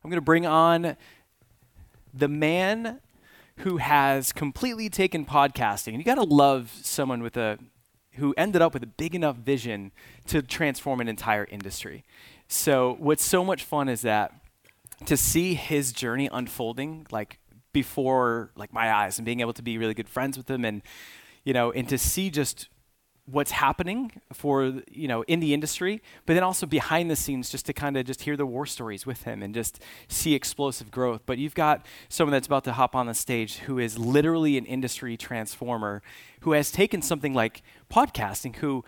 I'm going to bring on the man who has completely taken podcasting. And you got to love someone who ended up with a big enough vision to transform an entire industry. So what's so much fun is that to see his journey unfolding like before like my eyes, and being able to be really good friends with him, and and to see just what's happening for in the industry, but then also behind the scenes, just to kind of just hear the war stories with him and just see explosive growth. But you've got someone that's about to hop on the stage who is literally an industry transformer, who has taken something like podcasting, who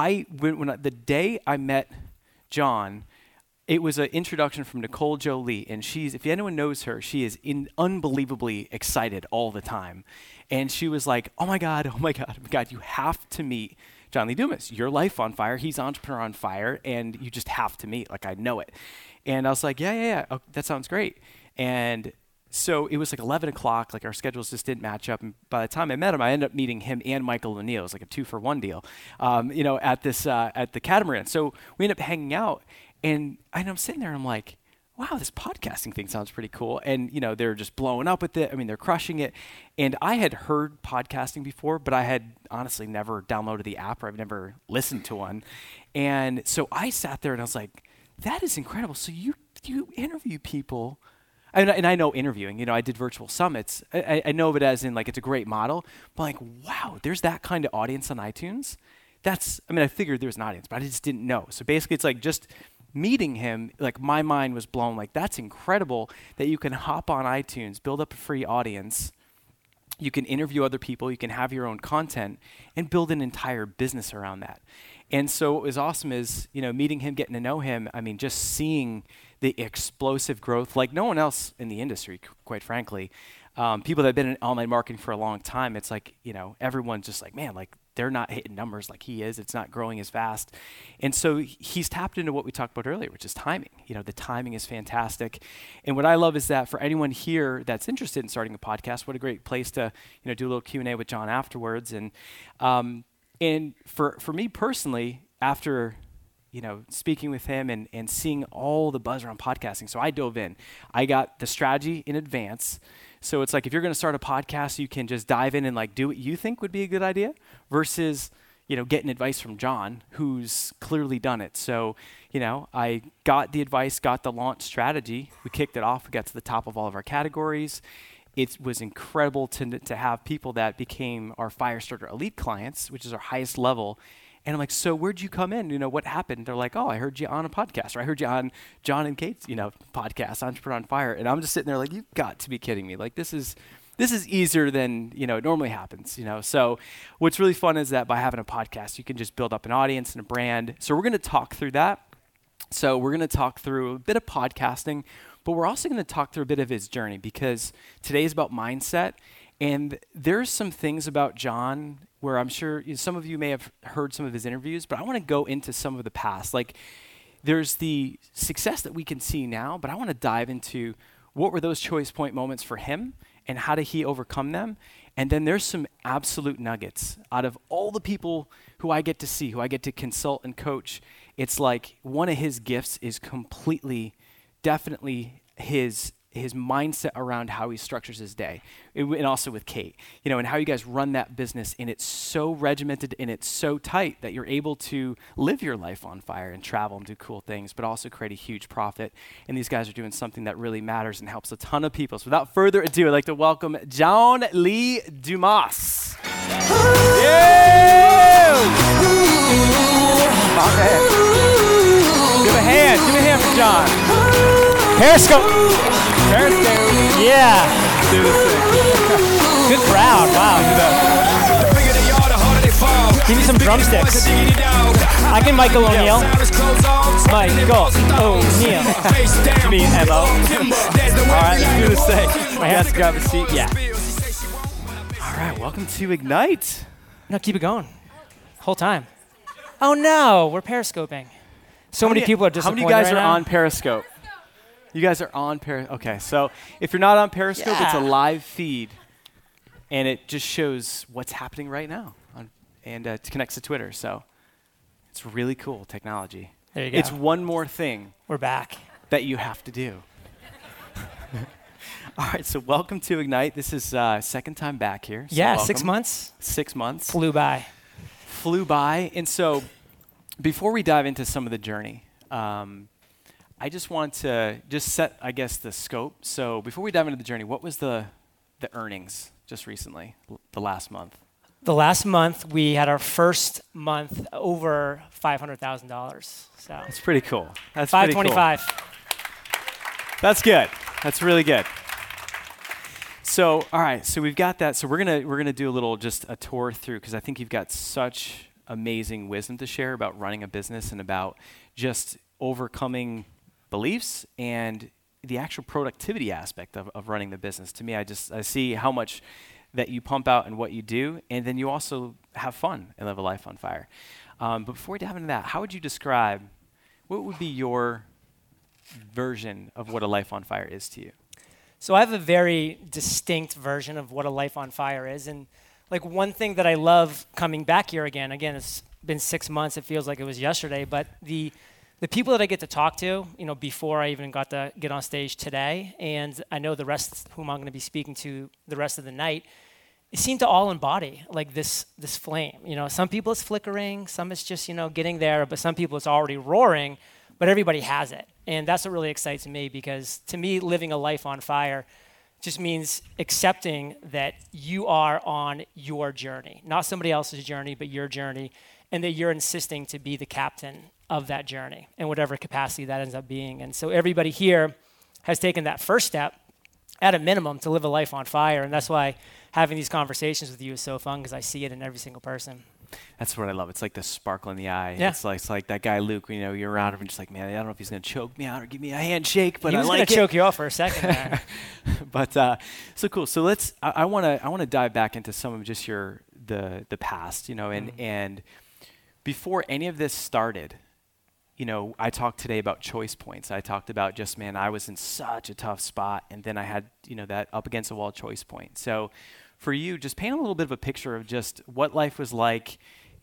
the day I met John, it was an introduction from Nicole Jolie, and if anyone knows her, she is unbelievably excited all the time. And she was like, oh my God, you have to meet John Lee Dumas. Your life on fire, he's Entrepreneur on Fire, and you just have to meet, like I know it. And I was like, yeah, oh, that sounds great. And so it was like 11 o'clock, like our schedules just didn't match up. And by the time I met him, I ended up meeting him and Michael O'Neill. It was like a 2-for-1 deal, at the Catamaran. So we ended up hanging out. And I'm sitting there and I'm like, wow, this podcasting thing sounds pretty cool. And, they're just blowing up with it. I mean, they're crushing it. And I had heard podcasting before, but I had honestly never downloaded the app, or I've never listened to one. And so I sat there and I was like, that is incredible. So you interview people. And I know interviewing, I did virtual summits. I know of it as in like it's a great model. But like, wow, there's that kind of audience on iTunes. I figured there was an audience, but I just didn't know. So basically it's like just meeting him, like my mind was blown. Like, that's incredible that you can hop on iTunes, build up a free audience, you can interview other people, you can have your own content, and build an entire business around that. And so what was awesome is, meeting him, getting to know him, just seeing the explosive growth like no one else in the industry, quite frankly. People that have been in online marketing for a long time, it's like, everyone's just like, man, like they're not hitting numbers like he is. It's not growing as fast. And so he's tapped into what we talked about earlier, which is timing. The timing is fantastic. And what I love is that for anyone here that's interested in starting a podcast, what a great place to, do a little Q&A with John afterwards. And for me personally, after speaking with him and seeing all the buzz around podcasting, so I dove in. I got the strategy in advance. So it's like, if you're going to start a podcast, you can just dive in and like do what you think would be a good idea versus, getting advice from John, who's clearly done it. So, I got the advice, got the launch strategy. We kicked it off. We got to the top of all of our categories. It was incredible to have people that became our Firestarter Elite clients, which is our highest level. And I'm like, so where'd you come in? What happened? They're like, oh, I heard you on a podcast, or I heard you on John and Kate's, podcast, Entrepreneur on Fire. And I'm just sitting there like, you've got to be kidding me. Like, this is easier than, it normally happens, So what's really fun is that by having a podcast, you can just build up an audience and a brand. So we're going to talk through that. So we're going to talk through a bit of podcasting, but we're also going to talk through a bit of his journey, because today is about mindset. And there's some things about John where I'm sure some of you may have heard some of his interviews, but I want to go into some of the past. Like, there's the success that we can see now, but I want to dive into what were those choice point moments for him and how did he overcome them? And then there's some absolute nuggets. Out of all the people who I get to see, who I get to consult and coach, it's like one of his gifts is completely, definitely his mindset around how he structures his day, and also with Kate, and how you guys run that business. And it's so regimented and it's so tight that you're able to live your life on fire and travel and do cool things, but also create a huge profit. And these guys are doing something that really matters and helps a ton of people. So without further ado, I'd like to welcome John Lee Dumas. Yeah! Give a hand for John. Periscope. Yeah. Do this thing. Good crowd. Wow. Give me some drumsticks. I can Michael O'Neill. Michael O'Neill. You mean M.O.? All right, let's do this thing. I have to grab a seat. Yeah. All right, welcome to Ignite. No, keep it going. Whole time. Oh no, we're periscoping. So many people are disappointed. How many guys right are now? on Periscope? You guys are on Periscope. Okay, so if you're not on Periscope, It's a live feed, and it just shows what's happening right now, and it connects to Twitter. So it's really cool technology. There you go. It's one more thing We're back. that you have to do. All right, so welcome to Ignite. This is second time back here. So Yeah, welcome. 6 months. 6 months. Flew by. And so before we dive into some of the journey, I just want to just set, I guess, the scope. So before we dive into the journey, what was the earnings just recently, the last month? The last month, we had our first month over $500,000. So That's pretty cool. That's pretty cool. 525. That's good. That's really good. So, all right. So we've got that. So we're gonna do a little just a tour through because I think you've got such amazing wisdom to share about running a business and about just overcoming beliefs and the actual productivity aspect of running the business. To me, I see how much that you pump out and what you do, and then you also have fun and live a life on fire. But before we dive into that, how would you describe, what would be your version of what a life on fire is to you? So I have a very distinct version of what a life on fire is. And like one thing that I love coming back here again, it's been 6 months, it feels like it was yesterday, but the people that I get to talk to, before I even got to get on stage today, and I know the rest whom I'm going to be speaking to the rest of the night, it seemed to all embody like this flame. Some people it's flickering, some it's just, getting there, but some people it's already roaring, but everybody has it. And that's what really excites me, because to me, living a life on fire just means accepting that you are on your journey, not somebody else's journey, but your journey, and that you're insisting to be the captain of that journey in whatever capacity that ends up being. And so everybody here has taken that first step at a minimum to live a life on fire. And that's why having these conversations with you is so fun, because I see it in every single person. That's what I love. It's like the sparkle in the eye. Yeah. It's like that guy Luke, you're around him and just like, man, I don't know if he's going to choke me out or give me a handshake, but he was I like going to choke you off for a second there. But so cool. So I want to dive back into some of just the past, and before any of this started, I talked today about choice points. I talked about just, man, I was in such a tough spot, and then I had, that up against the wall choice point. So for you, just paint a little bit of a picture of just what life was like,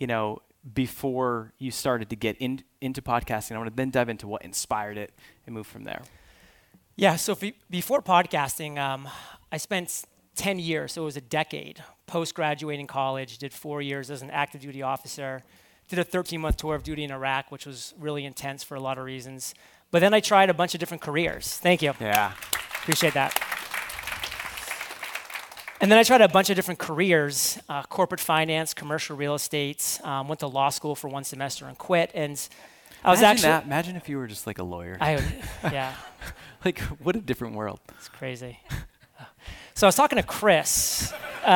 before you started to get into podcasting. I want to then dive into what inspired it and move from there. Yeah, so before podcasting, I spent 10 years, so it was a decade, post-graduating college, did 4 years as an active duty officer, did a 13-month tour of duty in Iraq, which was really intense for a lot of reasons. But then I tried a bunch of different careers. Thank you. Yeah. Appreciate that. And then I tried a bunch of different careers, corporate finance, commercial real estate, went to law school for 1 semester and quit. And I was Imagine if you were just like a lawyer. Yeah. Like, what a different world. It's crazy. So I was talking to Chris,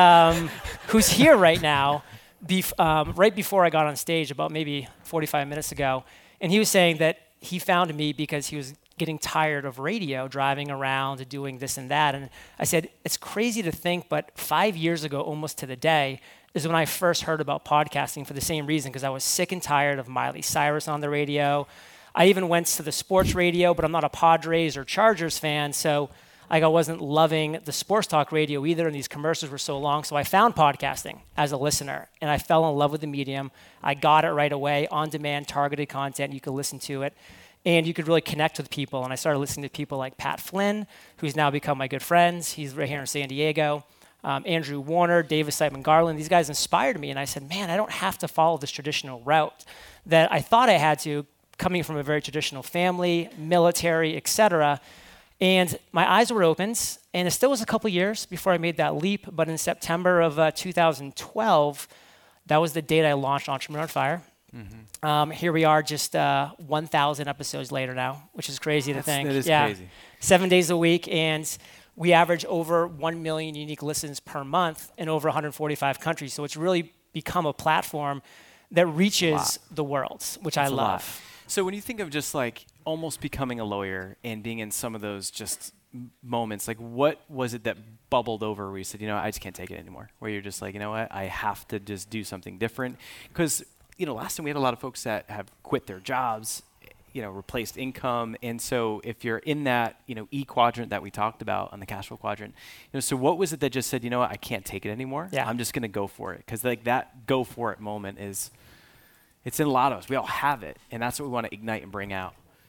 who's here right now, right before I got on stage, about maybe 45 minutes ago, and he was saying that he found me because he was getting tired of radio, driving around, doing this and that. And I said, it's crazy to think, but 5 years ago, almost to the day, is when I first heard about podcasting for the same reason, because I was sick and tired of Miley Cyrus on the radio. I even went to the sports radio, but I'm not a Padres or Chargers fan, so I wasn't loving the sports talk radio either, and these commercials were so long. So I found podcasting as a listener, and I fell in love with the medium. I got it right away, on-demand, targeted content. You could listen to it, and you could really connect with people. And I started listening to people like Pat Flynn, who's now become my good friends. He's right here in San Diego. Andrew Warner, Davis Siteman Garland. These guys inspired me, and I said, man, I don't have to follow this traditional route that I thought I had to, coming from a very traditional family, military, etc. And my eyes were opened, and it still was a couple years before I made that leap. But in September of 2012, that was the date I launched Entrepreneur on Fire. Mm-hmm. Here we are, just 1,000 episodes later now, which is crazy to think. That is crazy. 7 days a week, and we average over 1 million unique listens per month in over 145 countries. So it's really become a platform that reaches the world, which I love. So when you think of just like almost becoming a lawyer and being in some of those just moments, like what was it that bubbled over where you said, I just can't take it anymore? Where you're just like, you know what, I have to just do something different. Because, last time we had a lot of folks that have quit their jobs, replaced income. And so if you're in that, E quadrant that we talked about on the cash flow quadrant, so what was it that just said, I can't take it anymore? Yeah. I'm just going to go for it. Because like that go for it moment it's in a lot of us. We all have it. And that's what we want to ignite and bring out.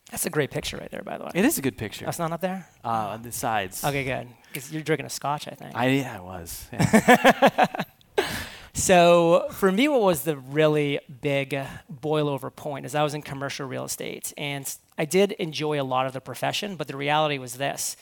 That's a great picture right there, by the way. It is a good picture. That's not up there? On the sides. Okay, good. Because you're drinking a scotch, I think. I was. Yeah. So for me, what was the really big boil over point is I was in commercial real estate, and I did enjoy a lot of the profession, but the reality was this.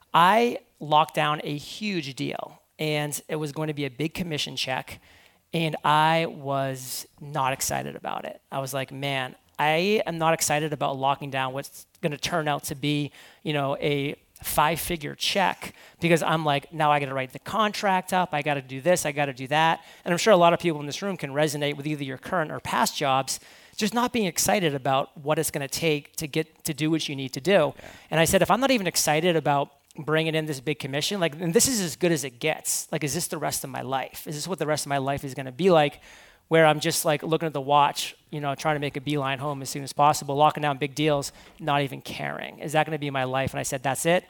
I locked down a huge deal, and it was going to be a big commission check, and I was not excited about it. I was like, man, I am not excited about locking down what's going to turn out to be, a 5-figure check, because I'm like, now I got to write the contract up. I got to do this. I got to do that. And I'm sure a lot of people in this room can resonate with either your current or past jobs, just not being excited about what it's going to take to get to do what you need to do. Yeah. And I said, if I'm not even excited about bringing in this big commission, and this is as good as it gets. Is this the rest of my life? Is this what the rest of my life is going to be like? Where I'm just looking at the watch, trying to make a beeline home as soon as possible, locking down big deals, not even caring. Is that going to be my life? And I said, that's it.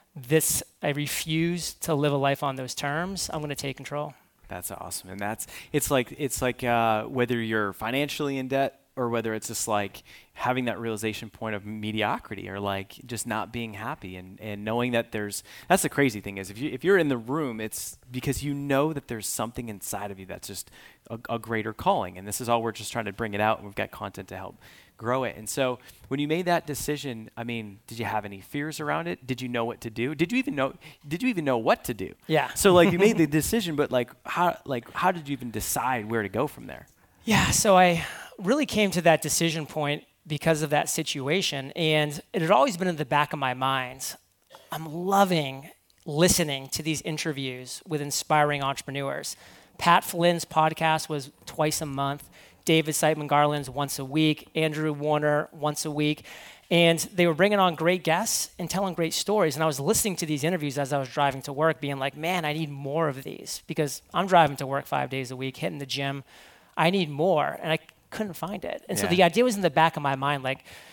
I refuse to live a life on those terms. I'm going to take control. That's awesome. And it's like whether you're financially in debt or whether it's just having that realization point of mediocrity or just not being happy and knowing that that's the crazy thing is if you're in the room, it's because that there's something inside of you that's just a greater calling. And this is all we're just trying to bring it out, and we've got content to help grow it. And so when you made that decision, did you have any fears around it? Did you know what to do? Did you even know what to do? Yeah. So you made the decision, but how did you even decide where to go from there? Yeah, so I really came to that decision point because of that situation, and it had always been in the back of my mind. I'm loving listening to these interviews with inspiring entrepreneurs. Pat Flynn's podcast was twice a month. David Siteman Garland's once a week. Andrew Warner once a week. And they were bringing on great guests and telling great stories. And I was listening to these interviews as I was driving to work, being like, man, I need more of these because I'm driving to work 5 days a week, hitting the gym. I need more. And I couldn't find it. And so the idea was in the back of my mind,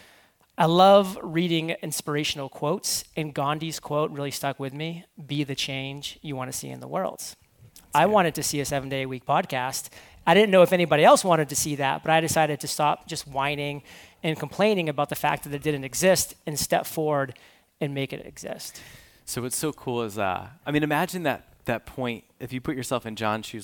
I love reading inspirational quotes, and Gandhi's quote really stuck with me: be the change you want to see in the world. I wanted to see a 7-day-a-week podcast. I didn't know if anybody else wanted to see that, but I decided to stop just whining and complaining about the fact that it didn't exist and step forward and make it exist. So what's so cool is, imagine that point, if you put yourself in John's shoes,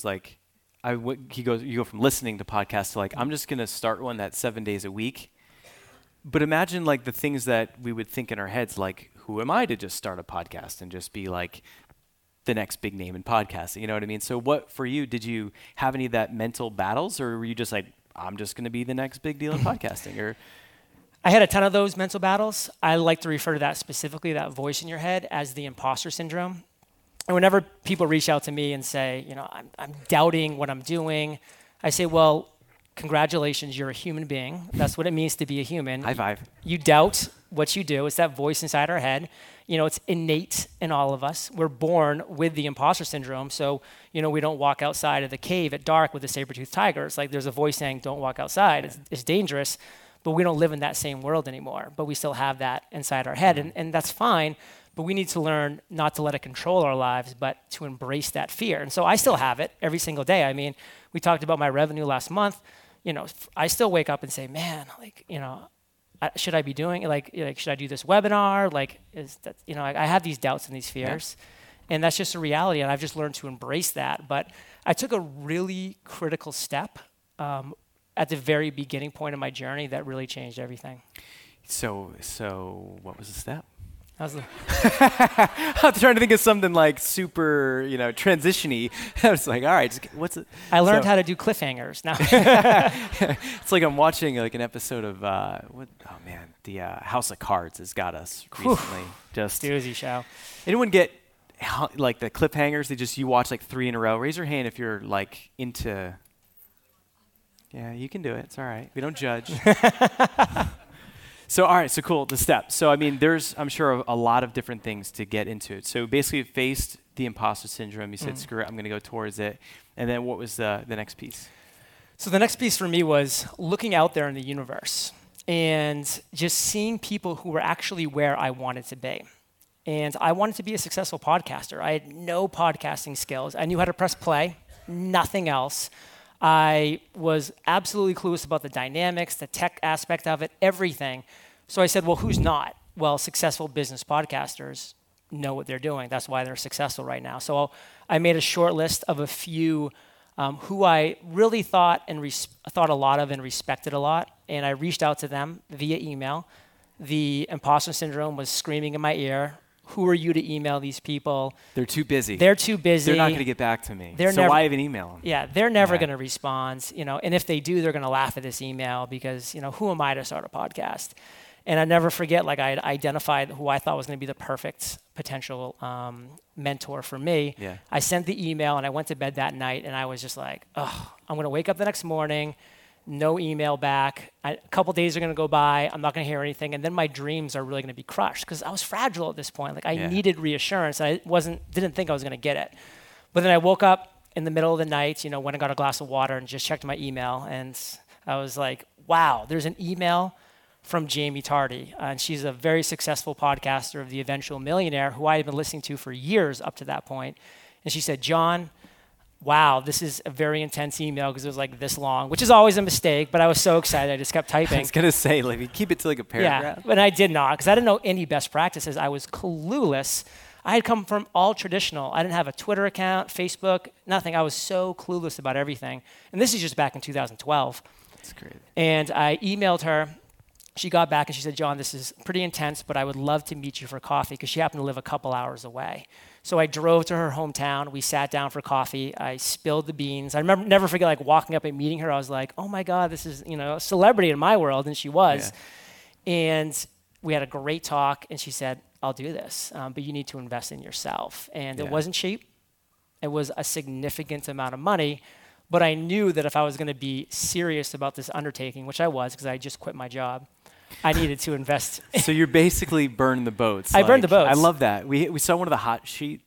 you go from listening to podcasts to I'm just going to start one that's 7 days a week. But imagine the things that we would think in our heads, who am I to just start a podcast and just be the next big name in podcasting? You know what I mean? So what for you, did you have any of that mental battles, or were you just I'm just going to be the next big deal in podcasting? Or I had a ton of those mental battles. I like to refer to that specifically, that voice in your head, as the imposter syndrome. And whenever people reach out to me and say, I'm doubting what I'm doing, I say, well, congratulations, you're a human being. That's what it means to be a human. High five. You doubt what you do. It's that voice inside our head. It's innate in all of us. We're born with the imposter syndrome. So, we don't walk outside of the cave at dark with a saber-toothed tiger. It's there's a voice saying, don't walk outside. Yeah. It's dangerous. But we don't live in that same world anymore. But we still have that inside our head. And that's fine. But we need to learn not to let it control our lives, but to embrace that fear. And so I still have it every single day. We talked about my revenue last month. I still wake up and say, man, should I be doing should I do this webinar? Is that, I have these doubts and these fears, and that's just a reality. And I've just learned to embrace that. But I took a really critical step at the very beginning point of my journey that really changed everything. So what was the step? How's the I'm trying to think of something super, transition-y. I was all right, what's it? I learned how to do cliffhangers now. It's I'm watching an episode of, the House of Cards has got us recently. Just doozy show. Anyone get the cliffhangers? You watch 3 in a row. Raise your hand if you're into. Yeah, you can do it. It's all right. We don't judge. So, all right, so cool, the steps. So, there's, I'm sure, a lot of different things to get into it. So, basically, you faced the imposter syndrome. You said, screw it, I'm going to go towards it. And then what was the next piece? So, the next piece for me was looking out there in the universe and just seeing people who were actually where I wanted to be. And I wanted to be a successful podcaster. I had no podcasting skills. I knew how to press play, nothing else. I was absolutely clueless about the dynamics, the tech aspect of it, everything. So I said, well, who's not? Well, successful business podcasters know what they're doing. That's why they're successful right now. So I made a short list of a few who I really thought a lot of and respected a lot. And I reached out to them via email. The imposter syndrome was screaming in my ear. Who are you to email these people? They're too busy. They're too busy. They're not going to get back to me. Why even email them? Yeah, they're never going to respond. And if they do, they're going to laugh at this email because, who am I to start a podcast? And I never forget, like I had identified who I thought was going to be the perfect potential mentor for me. Yeah. I sent the email and I went to bed that night and I was just like, oh, I'm going to wake up the next morning, no email back. A couple days are going to go by. I'm not going to hear anything. And then my dreams are really going to be crushed because I was fragile at this point. Like I needed reassurance. I didn't think I was going to get it. But then I woke up in the middle of the night, went and got a glass of water and just checked my email. And I was like, wow, there's an email from Jaime Tardy. And she's a very successful podcaster of The Eventual Millionaire who I had been listening to for years up to that point. And she said, John, wow, this is a very intense email because it was like this long, which is always a mistake, but I was so excited I just kept typing. I was going to say, like, you keep it to like a paragraph. Yeah, but I did not because I didn't know any best practices. I was clueless. I had come from all traditional. I didn't have a Twitter account, Facebook, nothing. I was so clueless about everything. And this is just back in 2012. That's great. And I emailed her. She got back and she said, John, this is pretty intense, but I would love to meet you for coffee because she happened to live a couple hours away. So I drove to her hometown. We sat down for coffee. I spilled the beans. I never forget like walking up and meeting her. I was like, oh my God, this is, a celebrity in my world. And she was. Yeah. And we had a great talk. And she said, I'll do this, but you need to invest in yourself. And it wasn't cheap. It was a significant amount of money. But I knew that if I was going to be serious about this undertaking, which I was because I just quit my job, I needed to invest. So you're basically burning the boats. I burned the boats. I love that. We saw one of the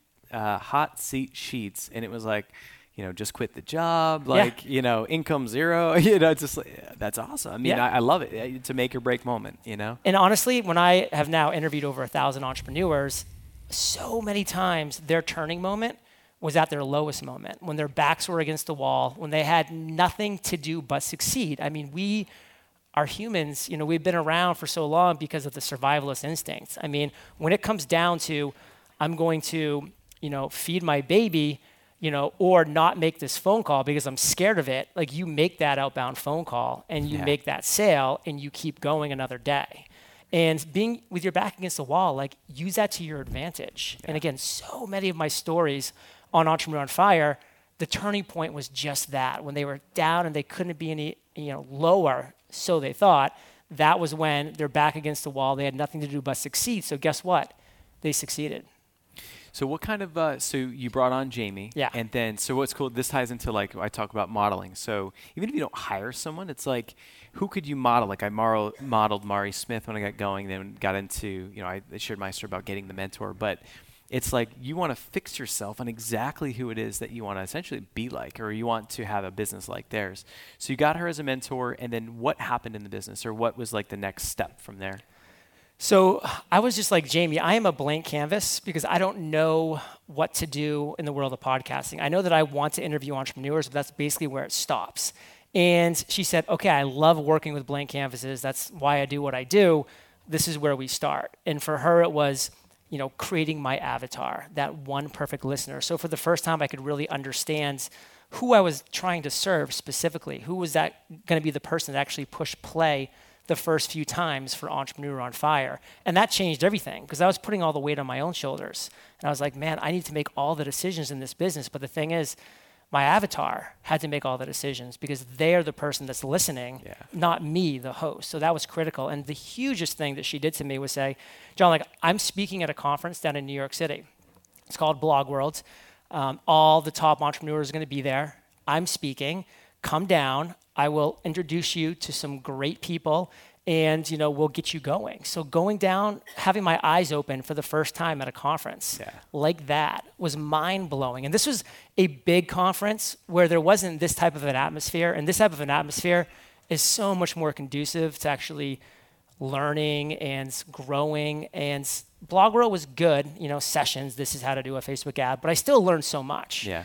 hot seat sheets, and it was like, just quit the job, like, income zero. Just like, that's awesome. I mean, I love it. It's a make or break moment, And honestly, when I have now interviewed over 1,000 entrepreneurs, so many times their turning moment was at their lowest moment, when their backs were against the wall, when they had nothing to do but succeed. I mean, we are humans, we've been around for so long because of the survivalist instincts. I mean, when it comes down to, I'm going to, feed my baby, or not make this phone call because I'm scared of it, like you make that outbound phone call and you make that sale and you keep going another day. And being with your back against the wall, like use that to your advantage. Yeah. And again, so many of my stories on Entrepreneur on Fire, the turning point was just that. When they were down and they couldn't be any, lower, so they thought, that was when they're back against the wall. They had nothing to do but succeed. So guess what? They succeeded. So what kind of, so you brought on Jaime. Yeah. And then, so what's cool, this ties into like, I talk about modeling. So even if you don't hire someone, it's like, who could you model? Like I modeled Mari Smith when I got going, then got into, I shared my story about getting the mentor, but it's like you want to fix yourself on exactly who it is that you want to essentially be like, or you want to have a business like theirs. So you got her as a mentor, and then what happened in the business, or what was like the next step from there? So I was just like, Jaime, I am a blank canvas because I don't know what to do in the world of podcasting. I know that I want to interview entrepreneurs, but that's basically where it stops. And she said, okay, I love working with blank canvases. That's why I do what I do. This is where we start. And for her, it was, creating my avatar, that one perfect listener. So for the first time, I could really understand who I was trying to serve specifically. Who was that going to be the person that actually pushed play the first few times for Entrepreneur on Fire? And that changed everything because I was putting all the weight on my own shoulders. And I was like, man, I need to make all the decisions in this business. But the thing is, my avatar had to make all the decisions because they're the person that's listening, not me, the host. So that was critical. And the hugest thing that she did to me was say, John, like I'm speaking at a conference down in New York City. It's called Blog World. All the top entrepreneurs are going to be there. I'm speaking. Come down. I will introduce you to some great people and, we'll get you going. So going down, having my eyes open for the first time at a conference like that was mind-blowing. And this was a big conference where there wasn't this type of an atmosphere. And this type of an atmosphere is so much more conducive to actually learning and growing. And Blog World was good, sessions, this is how to do a Facebook ad, but I still learned so much. Yeah.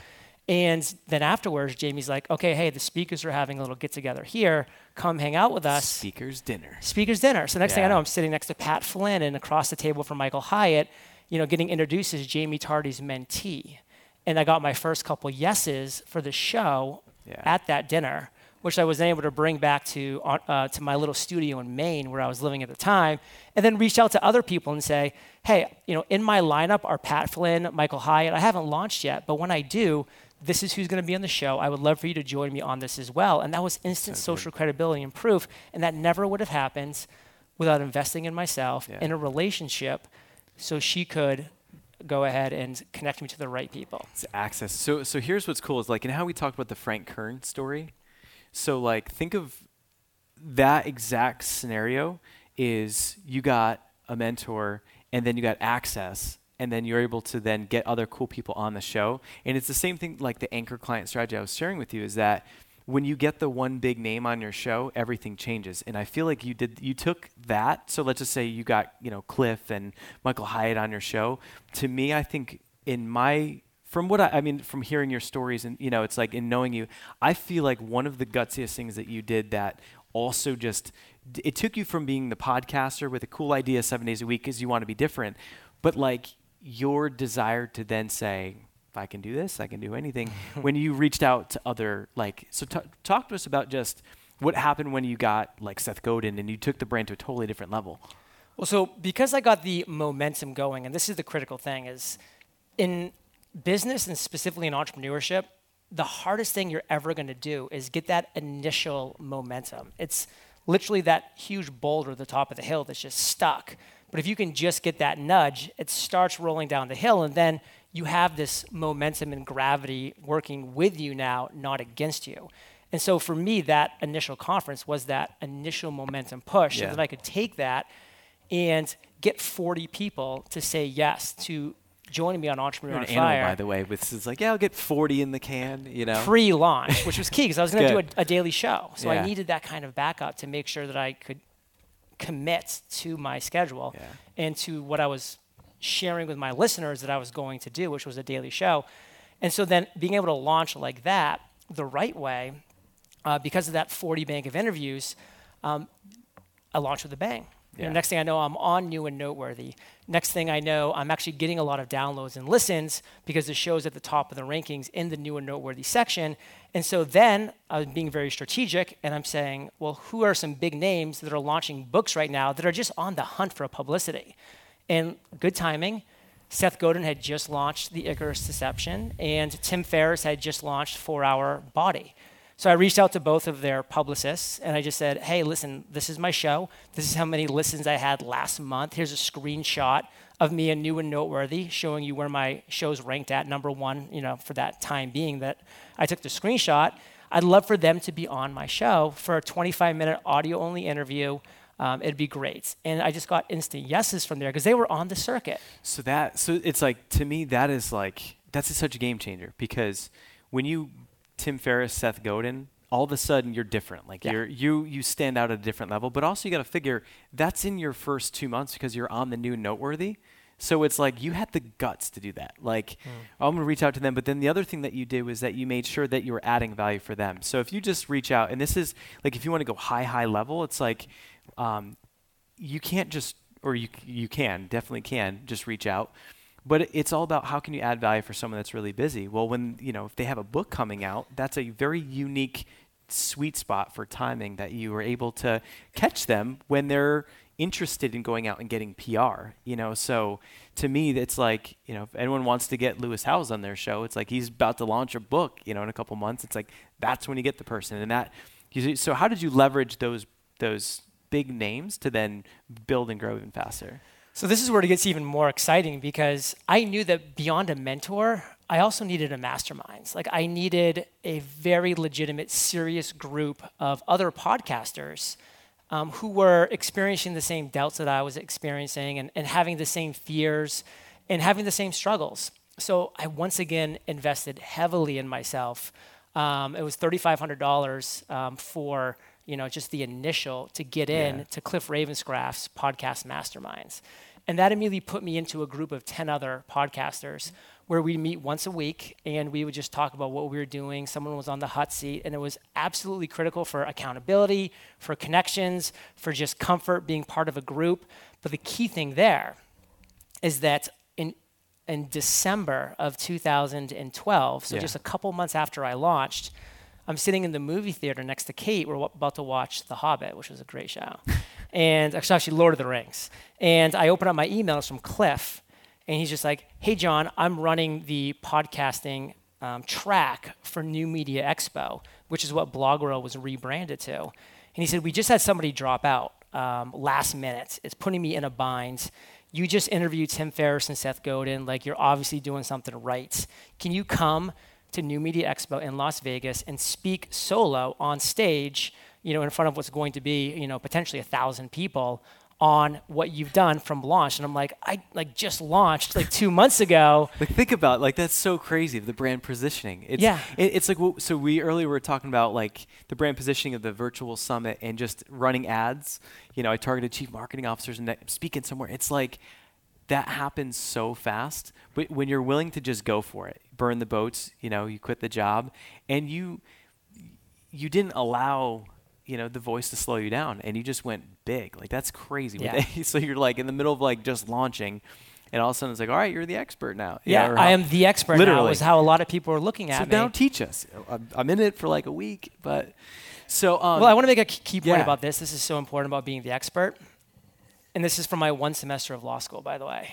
And then afterwards, Jamie's like, okay, hey, the speakers are having a little get together here. Come hang out with us. Speakers dinner. Speakers dinner. So next thing I Yeah. know, I'm sitting next to Pat Flynn, and across the table from Michael Hyatt, getting introduced as Jamie Tardy's mentee. And I got my first couple yeses for the show at that dinner, which I was able to bring back to my little studio in Maine where I was living at the time, and then reach out to other people and say, hey, in my lineup are Pat Flynn, Michael Hyatt. I haven't launched yet, but when I do, this is who's going to be on the show. I would love for you to join me on this as well. And that was instant social credibility and proof, and that never would have happened without investing in myself, in a relationship, so she could go ahead and connect me to the right people. It's access. So here's what's cool is like, in how we talked about the Frank Kern story. So like, think of that exact scenario is you got a mentor and then you got access and then you're able to then get other cool people on the show. And it's the same thing like the anchor client strategy I was sharing with you is that when you get the one big name on your show, everything changes. And I feel like you took that. So let's just say you got, Cliff and Michael Hyatt on your show. To me, I think from hearing your stories and, it's like in knowing you, I feel like one of the gutsiest things that you did that also it took you from being the podcaster with a cool idea 7 days a week because you want to be different, but like your desire to then say, if I can do this, I can do anything. When you reached out to other, talk to us about just what happened when you got like Seth Godin and you took the brand to a totally different level. Well, so because I got the momentum going, and this is the critical thing, is in business and specifically in entrepreneurship, the hardest thing you're ever going to do is get that initial momentum. It's literally that huge boulder at the top of the hill that's just stuck. But if you can just get that nudge, it starts rolling down the hill, and then you have this momentum and gravity working with you now, not against you. And so for me, that initial conference was that initial momentum push so that I could take that and get 40 people to say yes to joining me on Entrepreneur on Fire. By the way, this is like, I'll get 40 in the can, Pre-launch, which was key because I was going to do a daily show. So I Yeah. needed that kind of backup to make sure that I could commit to my schedule and to what I was sharing with my listeners that I was going to do, which was a daily show. And so then being able to launch like that the right way, because of that 40 bank of interviews, I launched with a bang. Next thing I know, I'm on New and Noteworthy. Next thing I know, I'm actually getting a lot of downloads and listens because the show's at the top of the rankings in the New and Noteworthy section. And so then I was being very strategic, and I'm saying, well, who are some big names that are launching books right now that are just on the hunt for publicity? And good timing, Seth Godin had just launched The Icarus Deception, and Tim Ferriss had just launched 4 Hour Body. So I reached out to both of their publicists, and I just said, hey, listen, this is my show. This is how many listens I had last month. Here's a screenshot of me and New and Noteworthy showing you where my show's ranked at number one, for that time being that I took the screenshot. I'd love for them to be on my show for a 25-minute audio-only interview. It'd be great. And I just got instant yeses from there because they were on the circuit. So it's like, to me, that's such a game changer because when Tim Ferriss, Seth Godin, all of a sudden you're different. Like you stand out at a different level, but also you got to figure that's in your first 2 months because you're on the New and Noteworthy. So it's like you had the guts to do that. Like I'm going to reach out to them. But then the other thing that you did was that you made sure that you were adding value for them. So if you just reach out, and this is like, if you want to go high level, it's like you can't just, or you definitely can just reach out. But it's all about how can you add value for someone that's really busy. Well, when, if they have a book coming out, that's a very unique sweet spot for timing that you were able to catch them when they're interested in going out and getting PR, So to me, it's like, if anyone wants to get Lewis Howes on their show, it's like he's about to launch a book, in a couple months. It's like, that's when you get the person. And so how did you leverage those big names to then build and grow even faster? So this is where it gets even more exciting because I knew that beyond a mentor, I also needed a mastermind. Like I needed a very legitimate, serious group of other podcasters who were experiencing the same doubts that I was experiencing and having the same fears and having the same struggles. So I once again invested heavily in myself. It was $3,500 for just the initial to get in to Cliff Ravenscraft's podcast masterminds. And that immediately put me into a group of 10 other podcasters where we'd meet once a week and we would just talk about what we were doing. Someone was on the hot seat, and it was absolutely critical for accountability, for connections, for just comfort, being part of a group. But the key thing there is that in December of 2012, so just a couple months after I launched, I'm sitting in the movie theater next to Kate. We're about to watch The Hobbit, which was a great show. And actually Lord of the Rings. And I open up my emails from Cliff, and he's just like, hey, John, I'm running the podcasting track for New Media Expo, which is what Blogworld was rebranded to. And he said, we just had somebody drop out last minute. It's putting me in a bind. You just interviewed Tim Ferriss and Seth Godin. Like, you're obviously doing something right. Can you come to New Media Expo in Las Vegas and speak solo on stage, in front of what's going to be, potentially 1,000 people on what you've done from launch? And I'm like, I just launched 2 months ago. Think about that's so crazy, the brand positioning. It's like, so we earlier were talking about the brand positioning of the virtual summit and just running ads. I targeted chief marketing officers and speaking somewhere. It's like that happens so fast. But when you're willing to just go for it, burn the boats, you quit the job, and you didn't allow the voice to slow you down, and you just went big. That's crazy. Yeah. So you're in the middle of just launching, and all of a sudden it's all right, you're the expert now. I am the expert literally. now is how a lot of people are looking at so me. So now teach us. I'm in it for a week, but so. Well, I want to make a key point about this. This is so important about being the expert. And this is from my one semester of law school, by the way.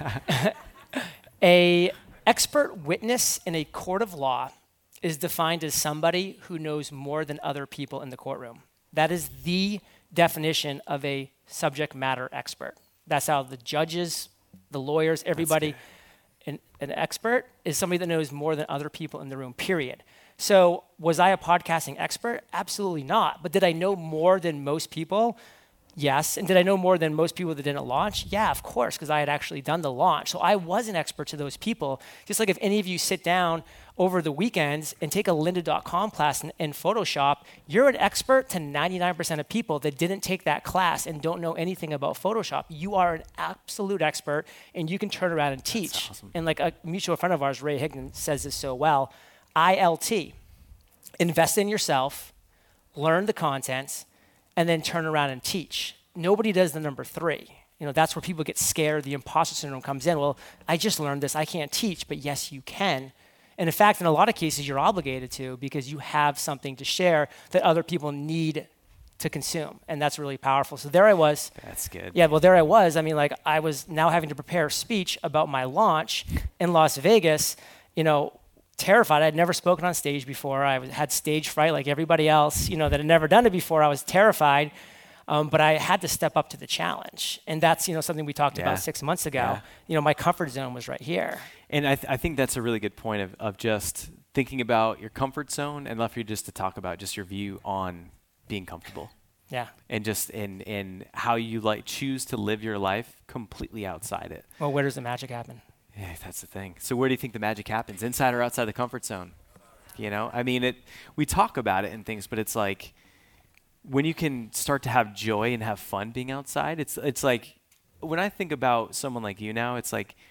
A expert witness in a court of law is defined as somebody who knows more than other people in the courtroom. That is the definition of a subject matter expert. That's how the judges, the lawyers, everybody, an expert is somebody that knows more than other people in the room, period. So was I a podcasting expert? Absolutely not. But did I know more than most people? Yes. And did I know more than most people that didn't launch? Yeah, of course, because I had actually done the launch. So I was an expert to those people. Just like if any of you sit down over the weekends and take a lynda.com class in Photoshop, you're an expert to 99% of people that didn't take that class and don't know anything about Photoshop. You are an absolute expert, and you can turn around and teach. That's awesome. And a mutual friend of ours, Ray Higdon, says this so well. ILT, invest in yourself, learn the content, and then turn around and teach. Nobody does the number 3. That's where people get scared. The imposter syndrome comes in. Well, I just learned this. I can't teach. But yes, you can. And in fact, in a lot of cases, you're obligated to because you have something to share that other people need to consume. And that's really powerful. So there I was. That's good. Yeah, well, there I was. I mean, I was now having to prepare a speech about my launch in Las Vegas, terrified. I'd never spoken on stage before. I had stage fright like everybody else, that had never done it before. I was terrified, but I had to step up to the challenge. And that's, something we talked about 6 months ago. Yeah. My comfort zone was right here. And I think that's a really good point of just thinking about your comfort zone, and love for you just to talk about just your view on being comfortable. Yeah. And just in how you choose to live your life completely outside it. Well, where does the magic happen? Yeah, that's the thing. So where do you think the magic happens? Inside or outside the comfort zone? I mean, we talk about it and things, but it's like when you can start to have joy and have fun being outside, it's like when I think about someone like you now, it's like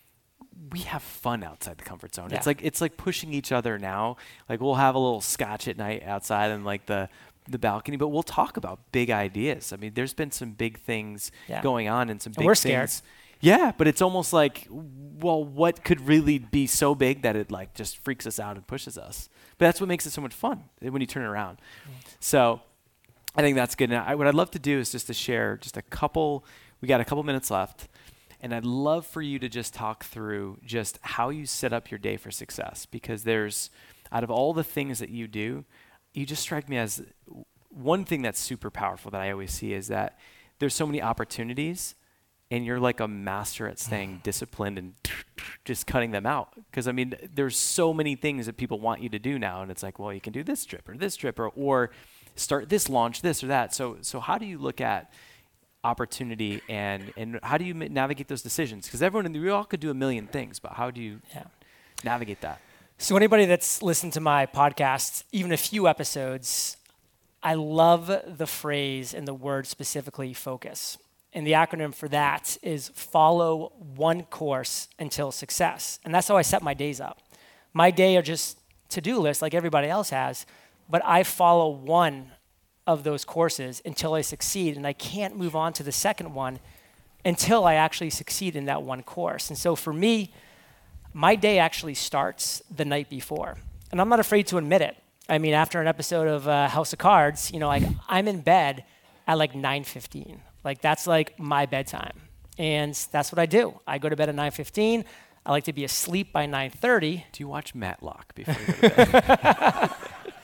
we have fun outside the comfort zone. Yeah. It's like pushing each other now. We'll have a little scotch at night outside and the balcony, but we'll talk about big ideas. I mean, there's been some big things going on and some big we're things. Scared. Yeah, but it's almost like, well, what could really be so big that it just freaks us out and pushes us? But that's what makes it so much fun when you turn it around. So I think that's good. And what I'd love to do is just to share just we got a couple minutes left, and I'd love for you to just talk through just how you set up your day for success, because out of all the things that you do, you just strike me as one thing that's super powerful that I always see is that there's so many opportunities, and you're like a master at staying disciplined and just cutting them out. Because, I mean, there's so many things that people want you to do now. And it's like, well, you can do this trip or start this launch, this or that. So how do you look at opportunity and how do you navigate those decisions? Because we all could do a million things, but how do you navigate that? So anybody that's listened to my podcast, even a few episodes, I love the phrase and the word specifically focus. And the acronym for that is follow one course until success. And that's how I set my days up. My day are just to-do lists like everybody else has, but I follow one of those courses until I succeed, and I can't move on to the second one until I actually succeed in that one course. And so for me, my day actually starts the night before. And I'm not afraid to admit it. I mean, after an episode of House of Cards, like I'm in bed at like 9:15. Like that's like my bedtime. And that's what I do. I go to bed at 9:15. I like to be asleep by 9:30. Do you watch Matlock before you go to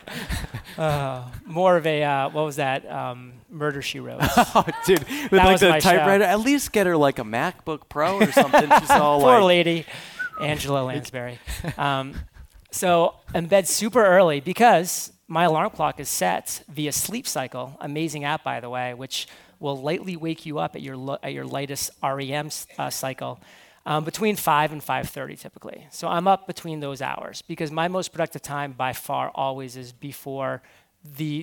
bed? More of a, what was that? Murder, She Wrote. Oh, dude, with That like was the my typewriter. show. At least get her like a MacBook Pro or something. She's all Poor like, lady, Angela Lansbury. So I'm in bed super early because my alarm clock is set via Sleep Cycle, amazing app, by the way, which will lightly wake you up at your lightest REM cycle between 5 and 5:30 typically. So I'm up between those hours because my most productive time by far always is before the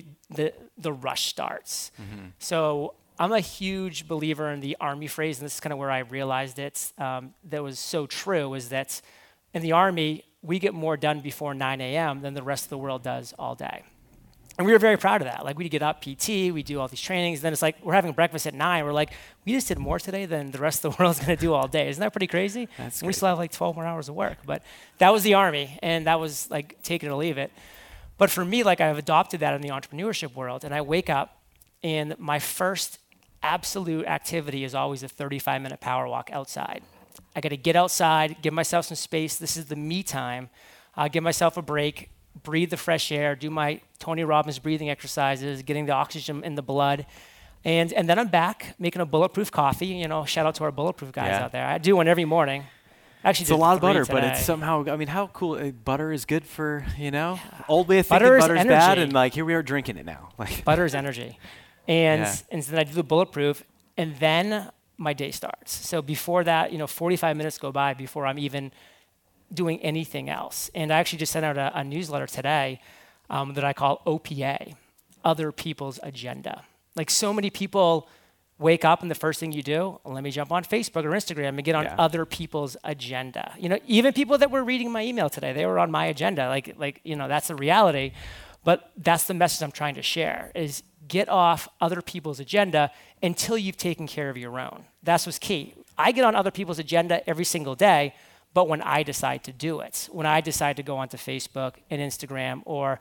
rush starts. Mm-hmm. So I'm a huge believer in the Army phrase, and this is kind of where I realized it that was so true, is that in the Army, we get more done before 9 a.m. than the rest of the world does all day. And we were very proud of that. Like, we get up PT, we do all these trainings, then it's like, we're having breakfast at 9. We're like, we just did more today than the rest of the world's going to do all day. Isn't that pretty crazy? That's we still have like 12 more hours of work. But that was the Army, and that was like take it or leave it. But for me, like, I've adopted that in the entrepreneurship world, and I wake up, and my first absolute activity is always a 35-minute power walk outside. I got to get outside, give myself some space. This is the me time. Give myself a break, breathe the fresh air, do my Tony Robbins breathing exercises, getting the oxygen in the blood. And then I'm back making a bulletproof coffee. Shout out to our bulletproof guys out there. I do one every morning. Actually, it's a lot of butter, today. but it's somehow, I mean, how cool. Butter is good for, old way of thinking Butter is butter's energy. bad, and like here we are drinking it now. Like butter is energy. And then I do the bulletproof, and then my day starts. So before that, 45 minutes go by before I'm even doing anything else. And I actually just sent out a newsletter today that I call OPA, Other People's Agenda. Like, so many people wake up and the first thing you do, let me jump on Facebook or Instagram and get on other people's agenda. Even people that were reading my email today, they were on my agenda. Like that's the reality. But that's the message I'm trying to share, is get off other people's agenda until you've taken care of your own. That's what's key. I get on other people's agenda every single day, but when I decide to do it, when I decide to go onto Facebook and Instagram or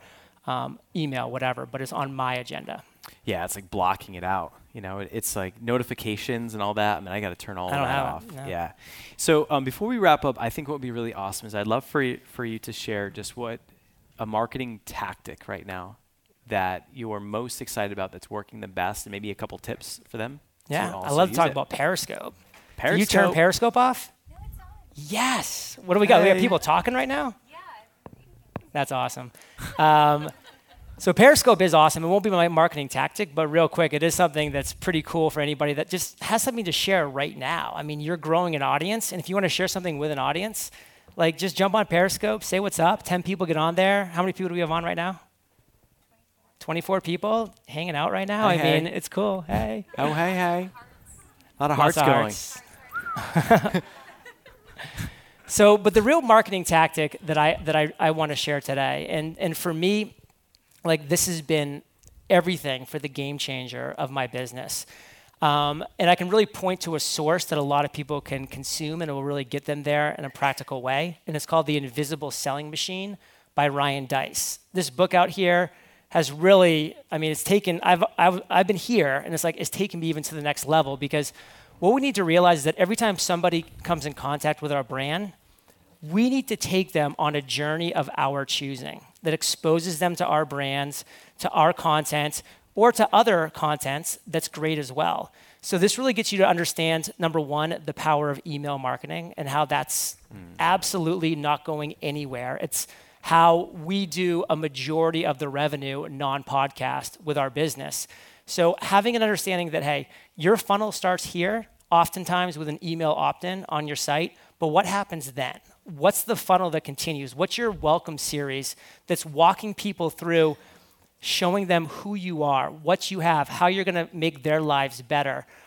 email, whatever, but it's on my agenda. Yeah, it's like blocking it out. It's like notifications and all that. I mean, I got to turn all of that off. No. Yeah. So before we wrap up, I think what would be really awesome is I'd love for you to share just what a marketing tactic right now that you are most excited about, that's working the best, and maybe a couple tips for them. Yeah, I love to talk about Periscope. Periscope. Do you turn Periscope off? No, it's on. Yes. What do we got? We got people talking right now? Yeah. That's awesome. So Periscope is awesome. It won't be my marketing tactic, but real quick, it is something that's pretty cool for anybody that just has something to share right now. I mean, you're growing an audience, and if you want to share something with an audience, like, just jump on Periscope, say what's up. 10 people get on there. How many people do we have on right now? 24 people hanging out right now. Hey, I mean, it's cool. Hey. Oh, hey. A lot of Lots hearts of going. So, but the real marketing tactic that I want to share today, and for me, like, this has been everything for the game changer of my business. And I can really point to a source that a lot of people can consume, and it will really get them there in a practical way. And it's called The Invisible Selling Machine by Ryan Deiss. This book out here has really, I mean, it's taken, I've been here, and it's taken me even to the next level, because what we need to realize is that every time somebody comes in contact with our brand, we need to take them on a journey of our choosing that exposes them to our brands, to our content, or to other content that's great as well. So this really gets you to understand, number one, the power of email marketing and how that's absolutely not going anywhere. It's how we do a majority of the revenue non-podcast with our business. So having an understanding that, hey, your funnel starts here, oftentimes with an email opt-in on your site, but what happens then? What's the funnel that continues? What's your welcome series that's walking people through, showing them who you are, what you have, how you're going to make their lives better?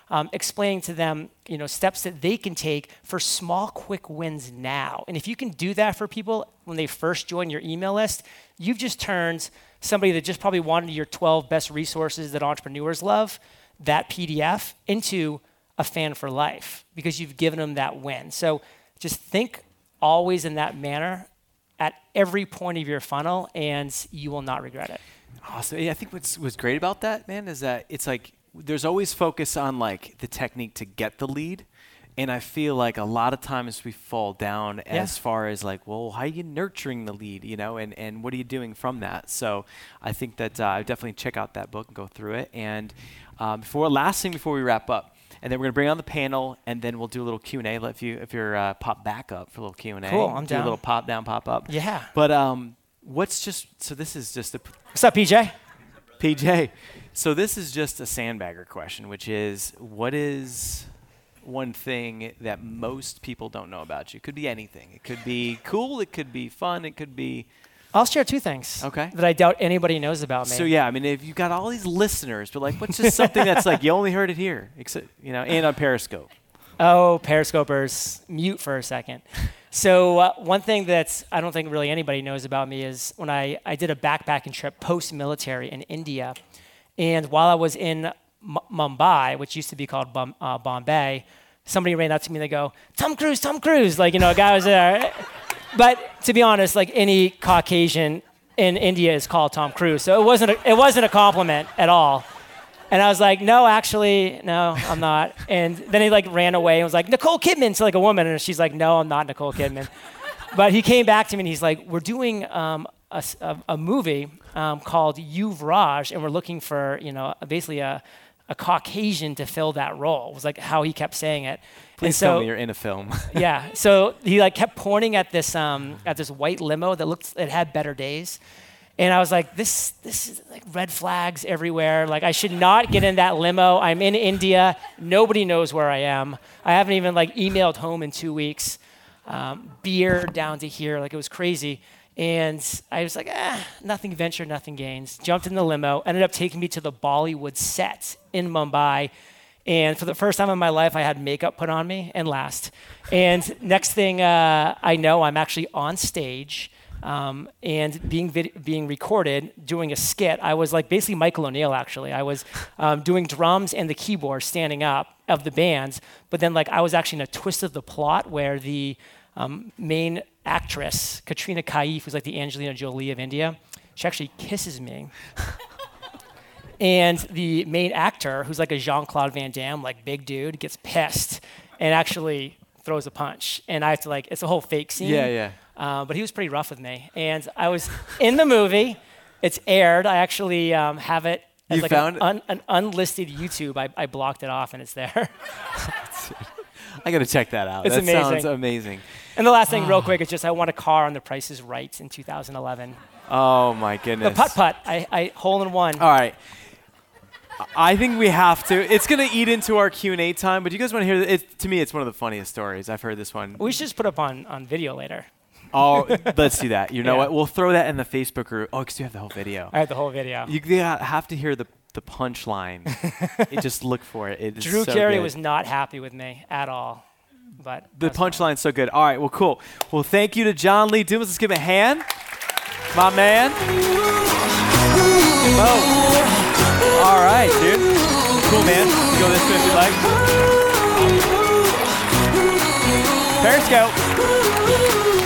explaining to them, steps that they can take for small, quick wins now. And if you can do that for people when they first join your email list, you've just turned somebody that just probably wanted your 12 best resources that entrepreneurs love, that PDF, into a fan for life because you've given them that win. So just think always in that manner at every point of your funnel, and you will not regret it. Awesome. Yeah, I think what's great about that, man, is that it's like there's always focus on like the technique to get the lead. And I feel like a lot of times we fall down as far as like, well, how are you nurturing the lead, and what are you doing from that? So I think that I definitely check out that book and go through it. And last thing before we wrap up, and then we're going to bring on the panel, and then we'll do a little Q&A. If you're pop back up for a little Q&A. Cool, I'm do down. A little pop down, pop up. Yeah. But this is just a... What's up, PJ? PJ. So this is just a sandbagger question, which is, what is one thing that most people don't know about you? It could be anything. It could be cool. It could be fun. It could be... I'll share two things that I doubt anybody knows about me. So yeah, I mean, if you've got all these listeners, but like, what's just something that's like you only heard it here, except and on Periscope. Oh, Periscopers, mute for a second. So one thing that I don't think really anybody knows about me is when I did a backpacking trip post-military in India, and while I was in Mumbai, which used to be called Bombay, somebody ran up to me and they go, Tom Cruise, like, a guy was there. But to be honest, like any Caucasian in India is called Tom Cruise, so it wasn't a compliment at all. And I was like, no, actually, no, I'm not. And then he like ran away and was like, Nicole Kidman, to like a woman, and she's like, no, I'm not Nicole Kidman. But he came back to me and he's like, we're doing a movie called Yuvraj, and we're looking for basically a Caucasian to fill that role. It was like how he kept saying it. Please tell me you're in a film. Yeah. So he like kept pointing at this white limo that had better days. And I was like, this is like red flags everywhere. Like I should not get in that limo. I'm in India. Nobody knows where I am. I haven't even like emailed home in 2 weeks. Beer down to here. Like it was crazy. And I was like, nothing venture, nothing gains. Jumped in the limo, ended up taking me to the Bollywood set in Mumbai. And for the first time in my life, I had makeup put on me and last. And next thing I know, I'm actually on stage and being recorded doing a skit. I was like basically Michael O'Neill, actually. I was doing drums and the keyboard standing up of the bands. But then like I was actually in a twist of the plot where the main actress, Katrina Kaif, who's like the Angelina Jolie of India, she actually kisses me. And the main actor, who's like a Jean-Claude Van Damme, like big dude, gets pissed and actually throws a punch. And I have to it's a whole fake scene. Yeah. But he was pretty rough with me. And I was in the movie. It's aired. I actually have it as an unlisted YouTube. I blocked it off and it's there. I got to check that out. It's that amazing. Sounds amazing. And the last thing real quick is just I won a car on The Price is Right in 2011. Oh, my goodness. The putt-putt. I hole in one. All right. I think we have to. It's going to eat into our Q&A time, but you guys want to hear it? To me, it's one of the funniest stories. I've heard this one. We should just put up on video later. Oh, let's do that. You know what? We'll throw that in the Facebook group. Oh, because you have the whole video. I have the whole video. You have to hear the punchline. Just look for it. It is Drew so Carey good. was not happy with me at all. But the punchline's so good. All right, well, cool. Well, thank you to John Lee Dumas. Let's give him a hand. My man. Oh. All right, dude. Cool, man. You go this way if you like. Periscope.